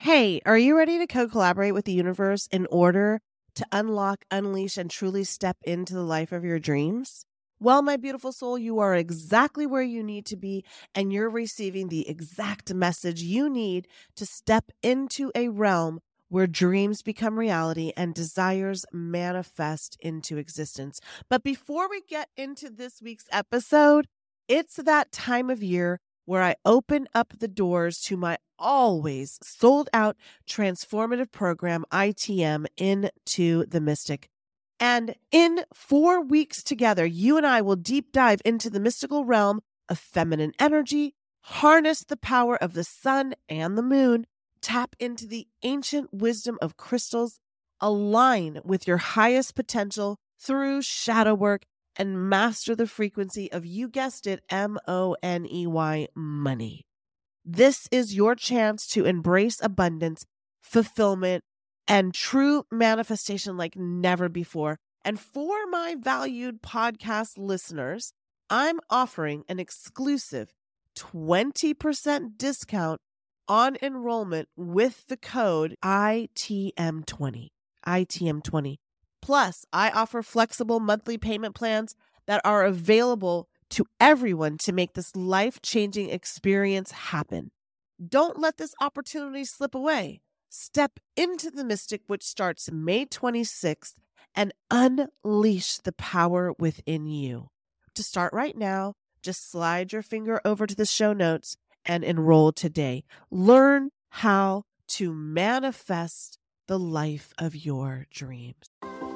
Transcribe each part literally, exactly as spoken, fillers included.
Hey, are you ready to co-collaborate with the universe in order to unlock, unleash, and truly step into the life of your dreams? Well, my beautiful soul, you are exactly where you need to be, and you're receiving the exact message you need to step into a realm where dreams become reality and desires manifest into existence. But before we get into this week's episode, it's that time of year where I open up the doors to my always sold out transformative program, I T M, Into the Mystic. And in four weeks together, you and I will deep dive into the mystical realm of feminine energy, harness the power of the sun and the moon, tap into the ancient wisdom of crystals, align with your highest potential through shadow work, and master the frequency of, you guessed it, M O N E Y, money. This is your chance to embrace abundance, fulfillment, and true manifestation like never before. And for my valued podcast listeners, I'm offering an exclusive twenty percent discount on enrollment with the code I T M twenty. I T M twenty. Plus, I offer flexible monthly payment plans that are available to everyone to make this life-changing experience happen. Don't let this opportunity slip away. Step into the Mystic, which starts May twenty-sixth, and unleash the power within you. To start right now, just slide your finger over to the show notes and enroll today. Learn how to manifest the life of your dreams.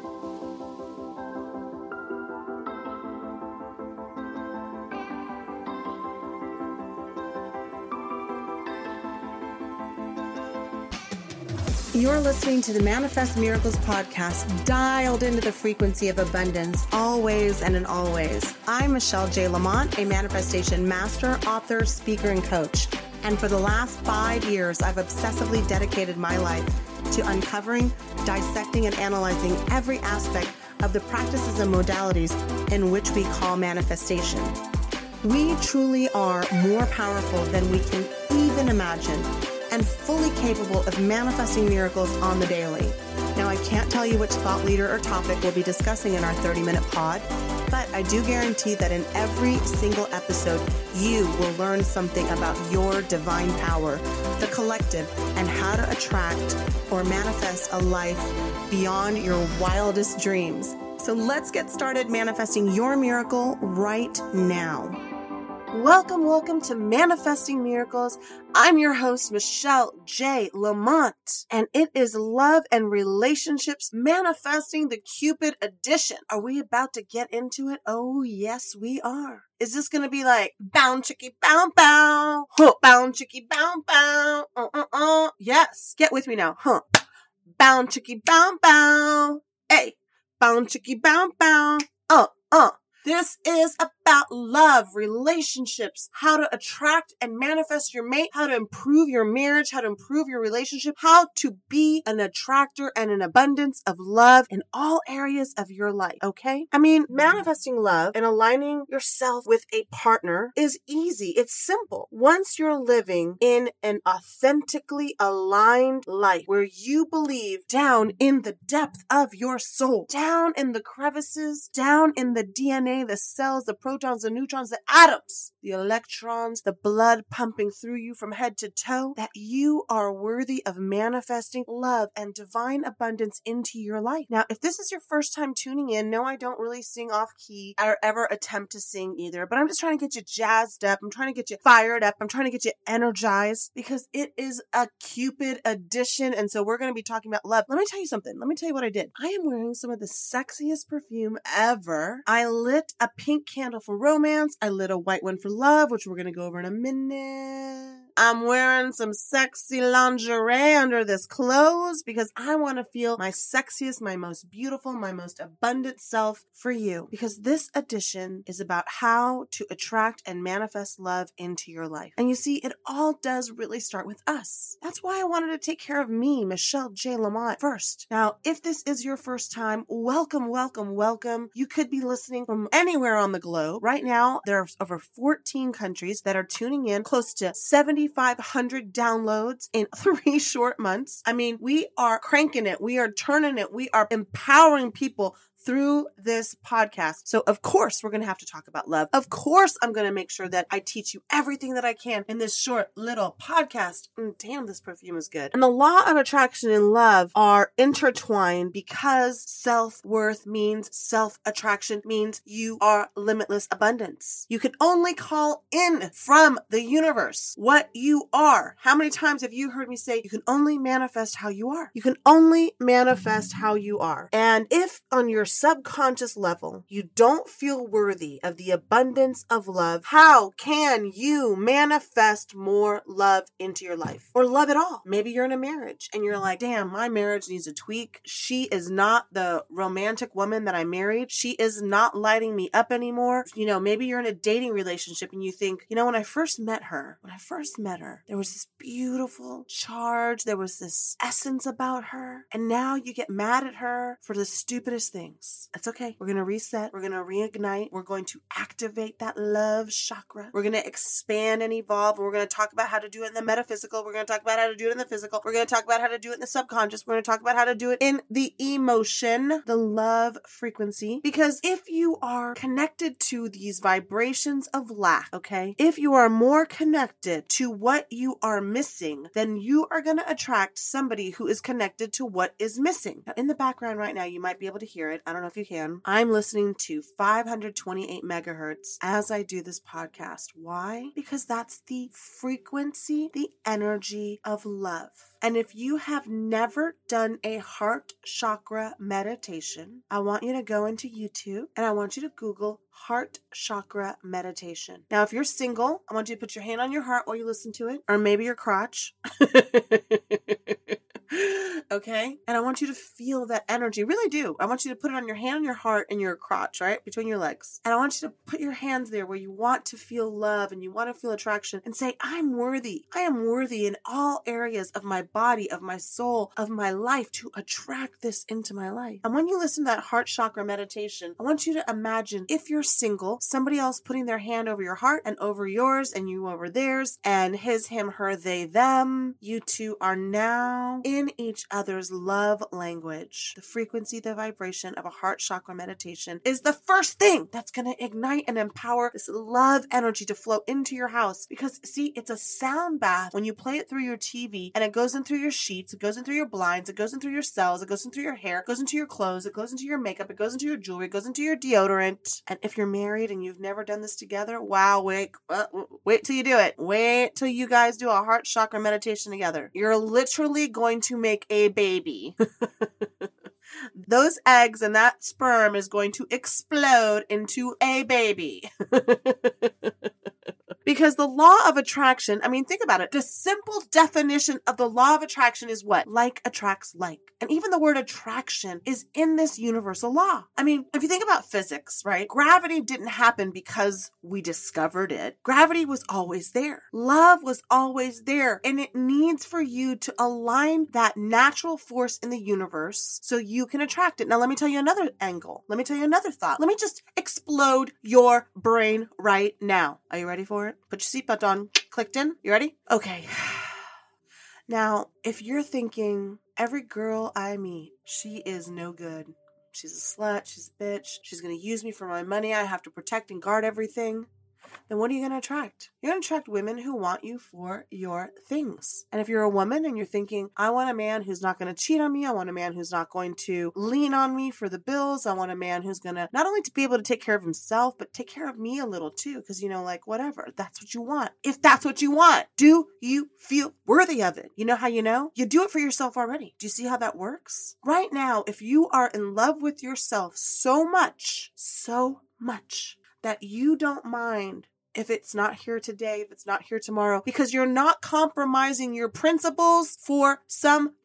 You're listening to the Manifest Miracles podcast, dialed into the frequency of abundance, always and in always. I'm Michelle J. Lamont, a manifestation master, author, speaker, and coach. And for the last five years, I've obsessively dedicated my life to uncovering, dissecting, and analyzing every aspect of the practices and modalities in which we call manifestation. We truly are more powerful than we can even imagine, and fully capable of manifesting miracles on the daily. Now, I can't tell you which thought leader or topic we'll be discussing in our thirty-minute pod, but I do guarantee that in every single episode, you will learn something about your divine power, the collective, and how to attract or manifest a life beyond your wildest dreams. So let's get started manifesting your miracle right now. Welcome, welcome to Manifesting Miracles. I'm your host, Michelle J. Lamont, and it is Love and Relationships Manifesting the Cupid Edition. Are we about to get into it? Oh, yes, we are. Is this going to be like, bound chicky bound bound, huh, bound chicky bound bound, uh, uh, uh, yes, get with me now, huh, bound chicky bound bound, hey, bound chicky bound bound, uh, uh. This is about love, relationships, how to attract and manifest your mate, how to improve your marriage, how to improve your relationship, how to be an attractor and an abundance of love in all areas of your life, okay? I mean, manifesting love and aligning yourself with a partner is easy. It's simple. Once you're living in an authentically aligned life where you believe down in the depth of your soul, down in the crevices, down in the D N A, the cells, the protons, the neutrons, the atoms, the electrons, the blood pumping through you from head to toe, that you are worthy of manifesting love and divine abundance into your life. Now, if this is your first time tuning in, no, I don't really sing off key or ever attempt to sing either, but I'm just trying to get you jazzed up. I'm trying to get you fired up. I'm trying to get you energized because it is a Cupid edition. And so we're going to be talking about love. Let me tell you something. Let me tell you what I did. I am wearing some of the sexiest perfume ever. I lit a pink candle for romance. I lit a white one for love, which we're going to go over in a minute. I'm wearing some sexy lingerie under this clothes because I want to feel my sexiest, my most beautiful, my most abundant self for you. Because this edition is about how to attract and manifest love into your life. And you see, it all does really start with us. That's why I wanted to take care of me, Michelle J. Lamont, first. Now, if this is your first time, welcome, welcome, welcome. You could be listening from anywhere on the globe. Right now, there are over fourteen countries that are tuning in, close to seventy twenty-five hundred downloads in three short months. I mean, we are cranking it. We are turning it. We are empowering people through this podcast. So of course, we're going to have to talk about love. Of course, I'm going to make sure that I teach you everything that I can in this short little podcast. Mm, damn, this perfume is good. And the law of attraction and love are intertwined because self-worth means self-attraction means you are limitless abundance. You can only call in from the universe what you are. How many times have you heard me say you can only manifest how you are? You can only manifest how you are. And if on your subconscious level, you don't feel worthy of the abundance of love, how can you manifest more love into your life or love at all? Maybe you're in a marriage and you're like, damn, my marriage needs a tweak. She is not the romantic woman that I married. She is not lighting me up anymore. You know, maybe you're in a dating relationship and you think, you know, when I first met her, when I first met her, there was this beautiful charge. There was this essence about her. And now you get mad at her for the stupidest things. That's okay. We're going to reset. We're going to reignite. We're going to activate that love chakra. We're going to expand and evolve. And we're going to talk about how to do it in the metaphysical. We're going to talk about how to do it in the physical. We're going to talk about how to do it in the subconscious. We're going to talk about how to do it in the emotion, the love frequency. Because if you are connected to these vibrations of lack, okay, if you are more connected to what you are missing, then you are going to attract somebody who is connected to what is missing. Now, in the background right now, you might be able to hear it. I don't know if you can. I'm listening to five hundred twenty-eight megahertz as I do this podcast. Why? Because that's the frequency, the energy of love. And if you have never done a heart chakra meditation, I want you to go into YouTube and I want you to Google heart chakra meditation. Now, if you're single, I want you to put your hand on your heart while you listen to it, or maybe your crotch. Okay? And I want you to feel that energy. Really do. I want you to put it on your hand, on your heart, and your crotch, right? Between your legs. And I want you to put your hands there where you want to feel love and you want to feel attraction and say, I'm worthy. I am worthy in all areas of my body, of my soul, of my life to attract this into my life. And when you listen to that heart chakra meditation, I want you to imagine if you're single, somebody else putting their hand over your heart and over yours and you over theirs and his, him, her, they, them. You two are now in each other's love language. The frequency, the vibration of a heart chakra meditation is the first thing that's going to ignite and empower this love energy to flow into your house. Because see, it's a sound bath when you play it through your T V and it goes in through your sheets, it goes in through your blinds, it goes in through your cells, it goes in through your hair, it goes into your clothes, it goes into your makeup, it goes into your jewelry, it goes into your deodorant. And if you're married and you've never done this together, wow, wait, uh, wait till you do it. Wait till you guys do a heart chakra meditation together. You're literally going to make a baby. Those eggs and that sperm is going to explode into a baby. Because the law of attraction, I mean, think about it. The simple definition of the law of attraction is what? Like attracts like. And even the word attraction is in this universal law. I mean, if you think about physics, right? Gravity didn't happen because we discovered it. Gravity was always there. Love was always there. And it needs for you to align that natural force in the universe so you can attract it. Now, let me tell you another angle. Let me tell you another thought. Let me just explode your brain right now. Are you ready for it? Put your seatbelt on. Clicked in. You ready? Okay. Now, if you're thinking, every girl I meet, she is no good. She's a slut. She's a bitch. She's going to use me for my money. I have to protect and guard everything. Then what are you going to attract? You're going to attract women who want you for your things. And if you're a woman and you're thinking, I want a man who's not going to cheat on me. I want a man who's not going to lean on me for the bills. I want a man who's going to not only to be able to take care of himself, but take care of me a little too. Because, you know, like whatever, that's what you want. If that's what you want, do you feel worthy of it? You know how you know? You do it for yourself already. Do you see how that works? Right now, if you are in love with yourself so much, so much, that you don't mind if it's not here today, if it's not here tomorrow, because you're not compromising your principles for some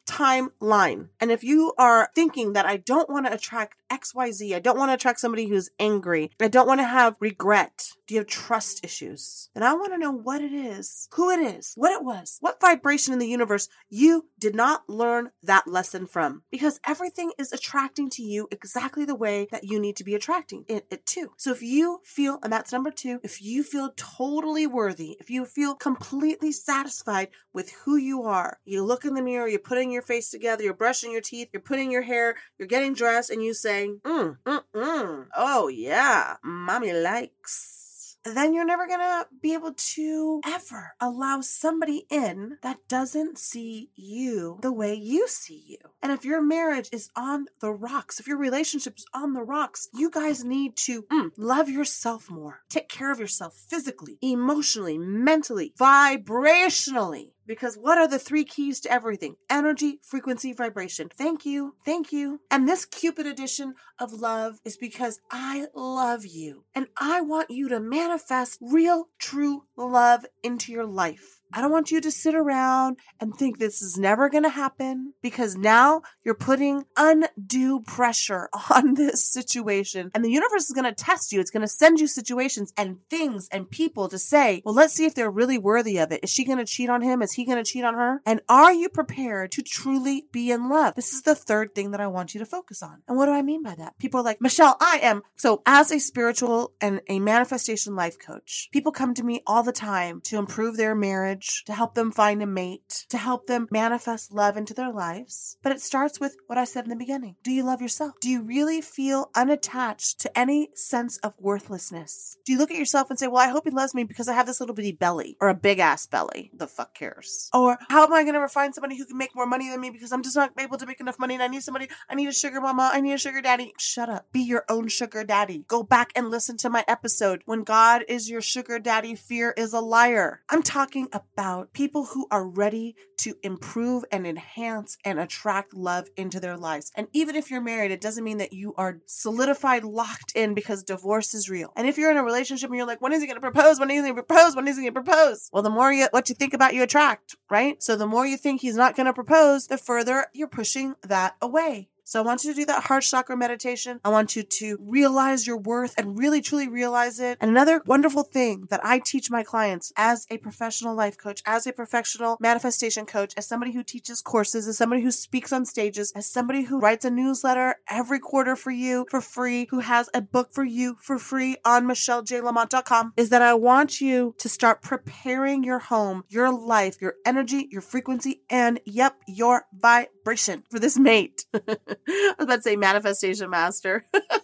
timeline. And if you are thinking that I don't want to attract X Y Z, I don't want to attract somebody who's angry, I don't want to have regret, do you have trust issues? Then I want to know what it is, who it is, what it was, what vibration in the universe you did not learn that lesson from. Because everything is attracting to you exactly the way that you need to be attracting it, it to. So if you feel, and that's number two, if you feel totally worthy, if you feel completely satisfied with who you are, you look in the mirror, you're putting your face together, you're brushing your teeth, you're putting your hair, you're getting dressed, and you say, mm, mm, mm, oh yeah, mommy likes. Then you're never going to be able to ever allow somebody in that doesn't see you the way you see you. And if your marriage is on the rocks, if your relationship is on the rocks, you guys need to mm, love yourself more. Take care of yourself physically, emotionally, mentally, vibrationally. Because what are the three keys to everything? Energy, frequency, vibration. Thank you. Thank you. And this Cupid edition of love is because I love you. And I want you to manifest real, true love into your life. I don't want you to sit around and think this is never going to happen, because now you're putting undue pressure on this situation, and the universe is going to test you. It's going to send you situations and things and people to say, well, let's see if they're really worthy of it. Is she going to cheat on him? Is he going to cheat on her? And are you prepared to truly be in love? This is the third thing that I want you to focus on. And what do I mean by that? People are like, Michelle, I am. So as a spiritual and a manifestation life coach, people come to me all the time to improve their marriage, to help them find a mate, to help them manifest love into their lives. But it starts with what I said in the beginning. Do you love yourself? Do you really feel unattached to any sense of worthlessness? Do you look at yourself and say, well, I hope he loves me because I have this little bitty belly or a big ass belly? The fuck cares? Or how am I going to ever find somebody who can make more money than me because I'm just not able to make enough money and I need somebody, I need a sugar mama, I need a sugar daddy. Shut up. Be your own sugar daddy. Go back and listen to my episode. When God is your sugar daddy, fear is a liar. I'm talking about people who are ready to improve and enhance and attract love into their lives. And even if you're married, it doesn't mean that you are solidified, locked in, because divorce is real. And if you're in a relationship and you're like, when is he going to propose? When is he going to propose? When is he going to propose? Well, the more you, what you think about, you attract, right? So the more you think he's not going to propose, the further you're pushing that away. So I want you to do that heart chakra meditation. I want you to realize your worth and really, truly realize it. And another wonderful thing that I teach my clients as a professional life coach, as a professional manifestation coach, as somebody who teaches courses, as somebody who speaks on stages, as somebody who writes a newsletter every quarter for you for free, who has a book for you for free on michelle j lamont dot com, is that I want you to start preparing your home, your life, your energy, your frequency, and yep, your vibration for this mate. I was about to say manifestation master.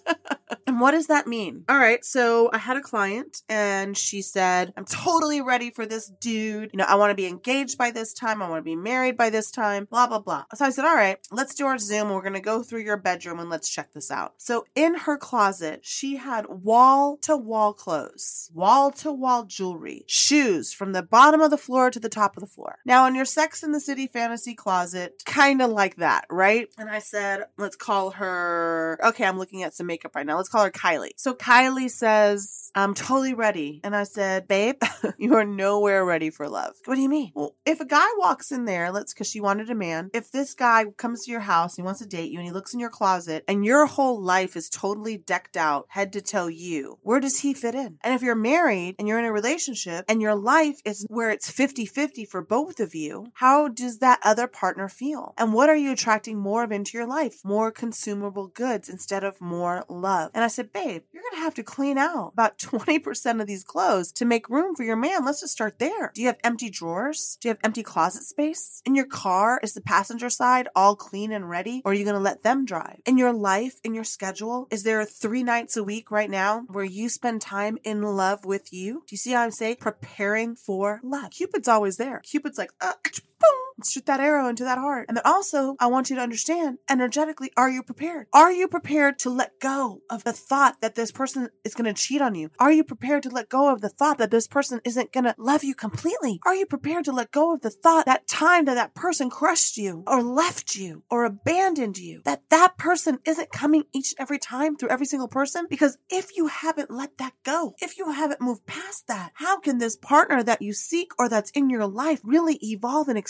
And what does that mean? All right. So I had a client and she said, I'm totally ready for this dude. You know, I want to be engaged by this time. I want to be married by this time, blah, blah, blah. So I said, all right, let's do our Zoom. We're going to go through your bedroom and let's check this out. So in her closet, she had wall to wall clothes, wall to wall jewelry, shoes from the bottom of the floor to the top of the floor. Now in your Sex and the City fantasy closet, kind of like that, right? And I said, let's call her, okay, I'm looking at some makeup right now. Let's call her Kylie. So Kylie says, I'm totally ready. And I said, babe, you are nowhere ready for love. What do you mean? Well, if a guy walks in there, let's, cause she wanted a man. If this guy comes to your house, he wants to date you and he looks in your closet and your whole life is totally decked out head to toe you, where does he fit in? And if you're married and you're in a relationship and your life is where it's fifty-fifty for both of you, how does that other partner feel? And what are you attracting more of into your life? More consumable goods instead of more love. And I said, babe, you're going to have to clean out about twenty percent of these clothes to make room for your man. Let's just start there. Do you have empty drawers? Do you have empty closet space? In your car, is the passenger side all clean and ready? Or are you going to let them drive? In your life, in your schedule, is there three nights a week right now where you spend time in love with you? Do you see how I'm saying? Preparing for love. Cupid's always there. Cupid's like, uh, boom. Let's shoot that arrow into that heart. And then also, I want you to understand, energetically, are you prepared? Are you prepared to let go of the thought that this person is going to cheat on you? Are you prepared to let go of the thought that this person isn't going to love you completely? Are you prepared to let go of the thought that time that that person crushed you or left you or abandoned you, that that person isn't coming each and every time through every single person? Because if you haven't let that go, if you haven't moved past that, how can this partner that you seek or that's in your life really evolve and expand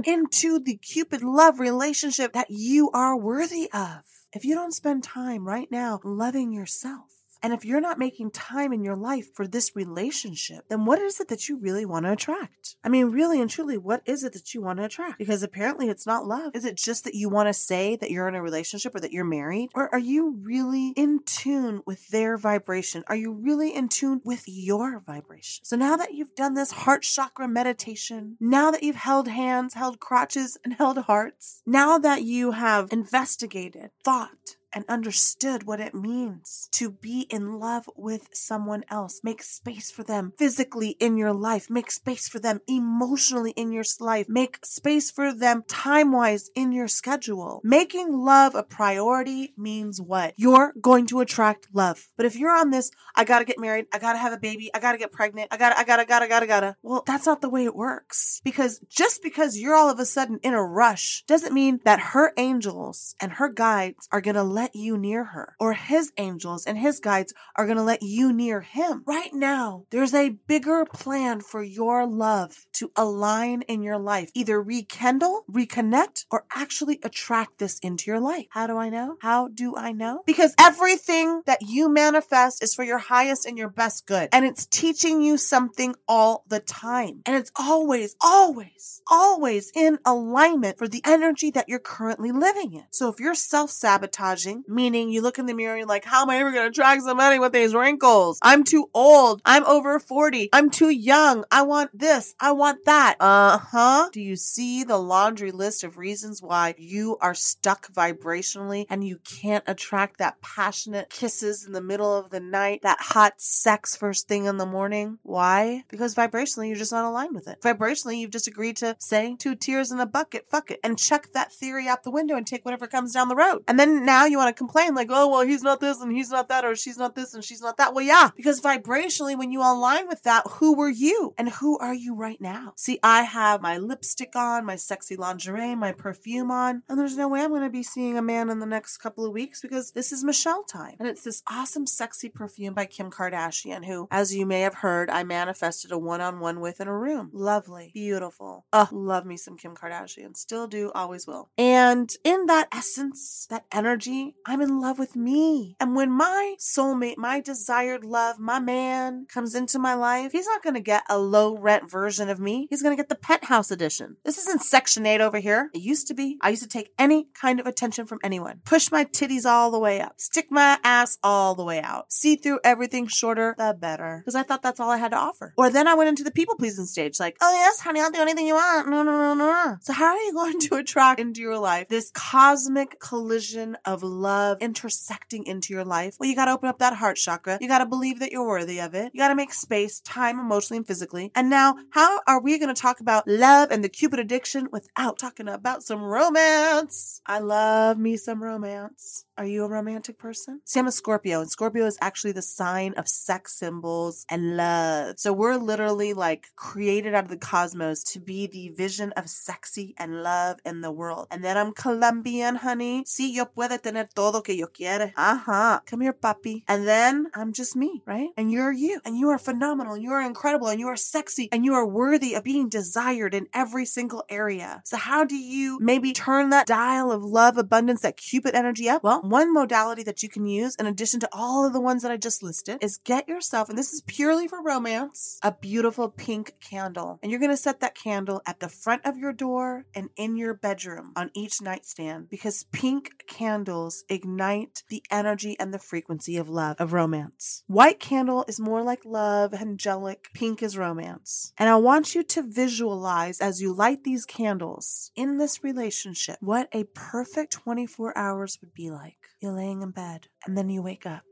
into the Cupid love relationship that you are worthy of. If you don't spend time right now loving yourself, and if you're not making time in your life for this relationship, then what is it that you really want to attract? I mean, really and truly, what is it that you want to attract? Because apparently it's not love. Is it just that you want to say that you're in a relationship or that you're married? Or are you really in tune with their vibration? Are you really in tune with your vibration? So now that you've done this heart chakra meditation, now that you've held hands, held crotches, and held hearts, now that you have investigated, thought, and understood what it means to be in love with someone else. Make space for them physically in your life. Make space for them emotionally in your life. Make space for them time-wise in your schedule. Making love a priority means what? You're going to attract love. But if you're on this, I gotta get married, I gotta have a baby, I gotta get pregnant, I gotta, I gotta, gotta, gotta, gotta. Well, that's not the way it works. Because just because you're all of a sudden in a rush doesn't mean that her angels and her guides are gonna let you near her, or his angels and his guides are going to let you near him. Right now, there's a bigger plan for your love to align in your life. Either rekindle, reconnect, or actually attract this into your life. How do I know? How do I know? Because everything that you manifest is for your highest and your best good. And it's teaching you something all the time. And it's always, always, always in alignment for the energy that you're currently living in. So if you're self-sabotaging, meaning you look in the mirror and you're like, how am I ever going to attract somebody with these wrinkles? I'm too old. I'm over forty. I'm too young. I want this. I want that. Uh-huh. Do you see the laundry list of reasons why you are stuck vibrationally and you can't attract that passionate kisses in the middle of the night, that hot sex first thing in the morning? Why? Because vibrationally, you're just not aligned with it. Vibrationally, you've just agreed to say two tears in a bucket, fuck it, and chuck that theory out the window and take whatever comes down the road. And then now you want to complain like, oh, well, he's not this and he's not that, or she's not this and she's not that. Well, yeah, because vibrationally, when you align with that, who were you and who are you right now? See, I have my lipstick on, my sexy lingerie, my perfume on, and there's no way I'm going to be seeing a man in the next couple of weeks because this is Michelle time. And it's this awesome, sexy perfume by Kim Kardashian, who, as you may have heard, I manifested a one-on-one with in a room. Lovely, beautiful. Oh, love me some Kim Kardashian. Still do, always will. And in that essence, that energy, I'm in love with me. And when my soulmate, my desired love, my man comes into my life, he's not going to get a low rent version of me. He's going to get the penthouse edition. This isn't Section eight over here. It used to be. I used to take any kind of attention from anyone. Push my titties all the way up. Stick my ass all the way out. See through everything, shorter, the better. Because I thought that's all I had to offer. Or then I went into the people pleasing stage. Like, oh yes, honey, I'll do anything you want. No, no, no, no, no. So how are you going to attract into your life this cosmic collision of love intersecting into your life? Well, you got to open up that heart chakra. You got to believe that you're worthy of it. You got to make space, time, emotionally, and physically. And now, how are we going to talk about love and the Cupid addiction without talking about some romance? I love me some romance. Are you a romantic person? See, I'm a Scorpio, and Scorpio is actually the sign of sex symbols and love. So we're literally like created out of the cosmos to be the vision of sexy and love in the world. And then I'm Colombian, honey. Si yo puedo tener todo que yo quiera. Uh-huh. Come here, papi. And then I'm just me, right? And you're you. And you are phenomenal. And you are incredible. And you are sexy. And you are worthy of being desired in every single area. So how do you maybe turn that dial of love, abundance, that Cupid energy up? Well, one modality that you can use, in addition to all of the ones that I just listed, is get yourself, and this is purely for romance, a beautiful pink candle. And you're going to set that candle at the front of your door and in your bedroom on each nightstand, because pink candles ignite the energy and the frequency of love, of romance. White candle is more like love, angelic. Pink is romance. And I want you to visualize as you light these candles in this relationship what a perfect twenty-four hours would be like. You're laying in bed and then you wake up.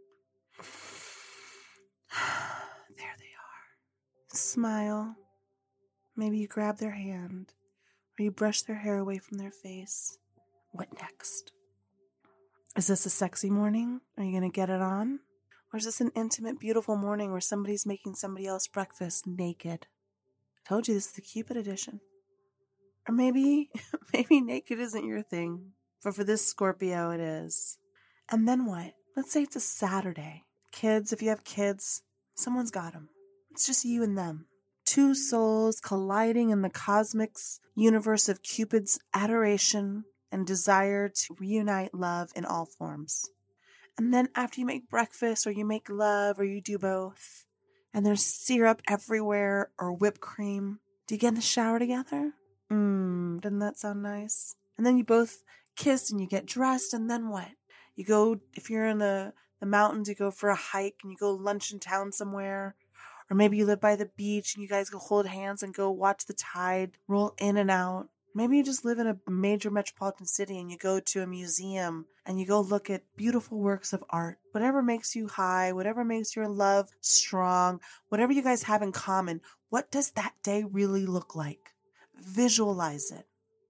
There they are. Smile. Maybe you grab their hand or you brush their hair away from their face. What next? Is this a sexy morning? Are you going to get it on? Or is this an intimate, beautiful morning where somebody's making somebody else breakfast naked? I told you this is the Cupid edition. Or maybe, maybe naked isn't your thing. But for this Scorpio, it is. And then what? Let's say it's a Saturday. Kids, if you have kids, someone's got them. It's just you and them. Two souls colliding in the cosmic's universe of Cupid's adoration and desire to reunite love in all forms. And then after you make breakfast or you make love or you do both, and there's syrup everywhere or whipped cream, do you get in the shower together? Mmm, doesn't that sound nice? And then you both kiss and you get dressed, and then what? You go, if you're in the, the mountains, you go for a hike and you go lunch in town somewhere. Or maybe you live by the beach and you guys go hold hands and go watch the tide roll in and out. Maybe you just live in a major metropolitan city and you go to a museum and you go look at beautiful works of art. Whatever makes you high, whatever makes your love strong, whatever you guys have in common, what does that day really look like? Visualize it.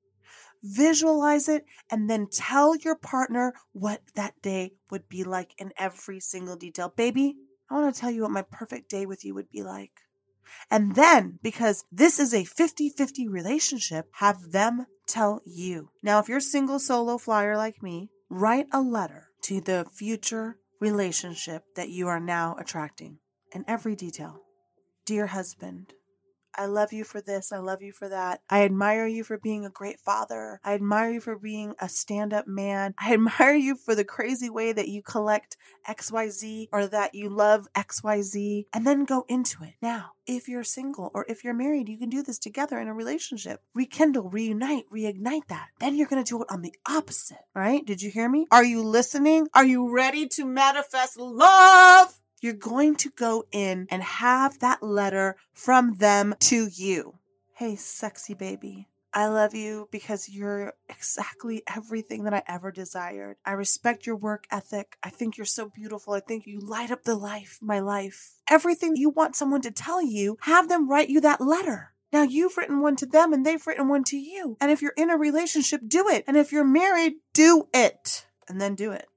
Visualize it and then tell your partner what that day would be like in every single detail. Baby, I want to tell you what my perfect day with you would be like. And then, because this is a fifty-fifty relationship, have them tell you. Now, if you're a single solo flyer like me, write a letter to the future relationship that you are now attracting in every detail. Dear husband, I love you for this. I love you for that. I admire you for being a great father. I admire you for being a stand-up man. I admire you for the crazy way that you collect X Y Z or that you love X Y Z, and then go into it. Now, if you're single or if you're married, you can do this together in a relationship. Rekindle, reunite, reignite that. Then you're going to do it on the opposite, right? Did you hear me? Are you listening? Are you ready to manifest love? You're going to go in and have that letter from them to you. Hey, sexy baby. I love you because you're exactly everything that I ever desired. I respect your work ethic. I think you're so beautiful. I think you light up the life, my life. Everything you want someone to tell you, have them write you that letter. Now you've written one to them and they've written one to you. And if you're in a relationship, do it. And if you're married, do it. And then do it.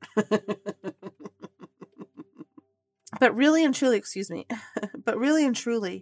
But really and truly, excuse me, but really and truly,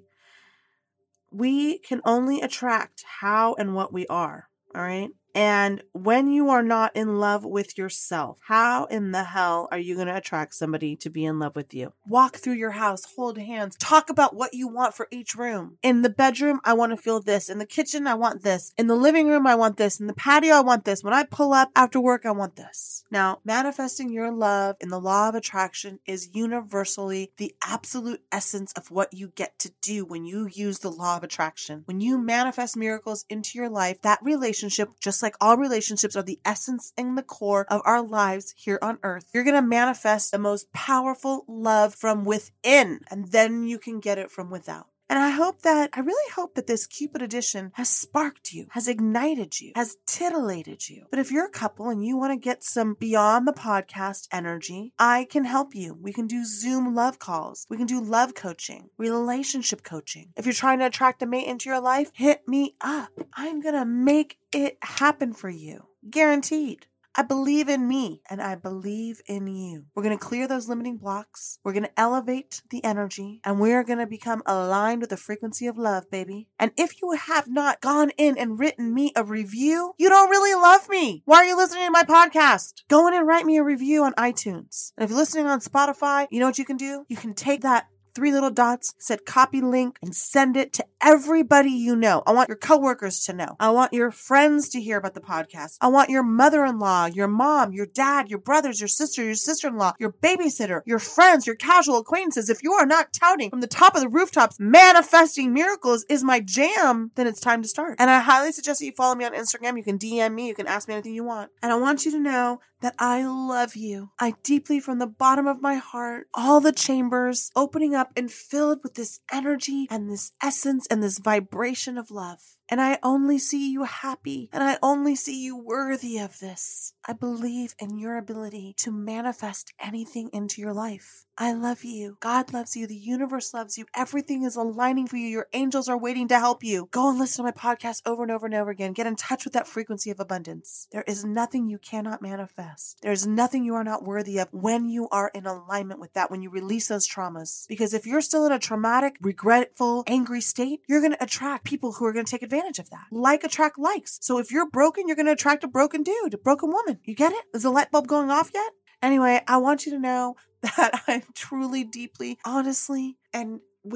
we can only attract how and what we are, all right? And when you are not in love with yourself, how in the hell are you going to attract somebody to be in love with you? Walk through your house, hold hands, talk about what you want for each room. In the bedroom, I want to feel this. In the kitchen, I want this. In the living room, I want this. In the patio, I want this. When I pull up after work, I want this. Now, manifesting your love in the law of attraction is universally the absolute essence of what you get to do when you use the law of attraction. When you manifest miracles into your life, that relationship, just like all relationships, are the essence and the core of our lives here on earth. You're going to manifest the most powerful love from within, and then you can get it from without. And I hope that, I really hope that this Cupid edition has sparked you, has ignited you, has titillated you. But if you're a couple and you want to get some beyond the podcast energy, I can help you. We can do Zoom love calls. We can do love coaching, relationship coaching. If you're trying to attract a mate into your life, hit me up. I'm going to make it happen for you. Guaranteed. I believe in me and I believe in you. We're going to clear those limiting blocks. We're going to elevate the energy and we're going to become aligned with the frequency of love, baby. And if you have not gone in and written me a review, you don't really love me. Why are you listening to my podcast? Go in and write me a review on iTunes. And if you're listening on Spotify, you know what you can do? You can take that three little dots, said copy link, and send it to everybody you know. I want your coworkers to know. I want your friends to hear about the podcast. I want your mother-in-law, your mom, your dad, your brothers, your sister, your sister-in-law, your babysitter, your friends, your casual acquaintances. If you are not touting from the top of the rooftops, manifesting miracles is my jam, then it's time to start. And I highly suggest that you follow me on Instagram. You can D M me. You can ask me anything you want. And I want you to know that I love you. I deeply, from the bottom of my heart, all the chambers opening up and filled with this energy and this essence and this vibration of love. And I only see you happy, and I only see you worthy of this. I believe in your ability to manifest anything into your life. I love you. God loves you. The universe loves you. Everything is aligning for you. Your angels are waiting to help you. Go and listen to my podcast over and over and over again. Get in touch with that frequency of abundance. There is nothing you cannot manifest. There is nothing you are not worthy of when you are in alignment with that, when you release those traumas. Because if you're still in a traumatic, regretful, angry state, you're going to attract people who are going to take advantage of that. Like attract likes. So if you're broken, you're going to attract a broken dude, a broken woman. You get it? Is the light bulb going off yet? Anyway, I want you to know that I'm truly, deeply, honestly, and with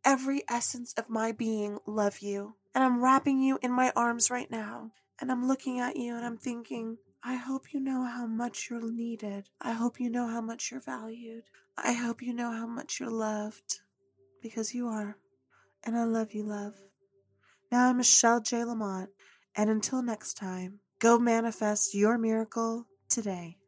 every essence of my being love you. And I'm wrapping you in my arms right now. And I'm looking at you and I'm thinking, I hope you know how much you're needed. I hope you know how much you're valued. I hope you know how much you're loved. Because you are. And I love you, love. Now I'm Michelle J. Lamont. And until next time, go manifest your miracle today.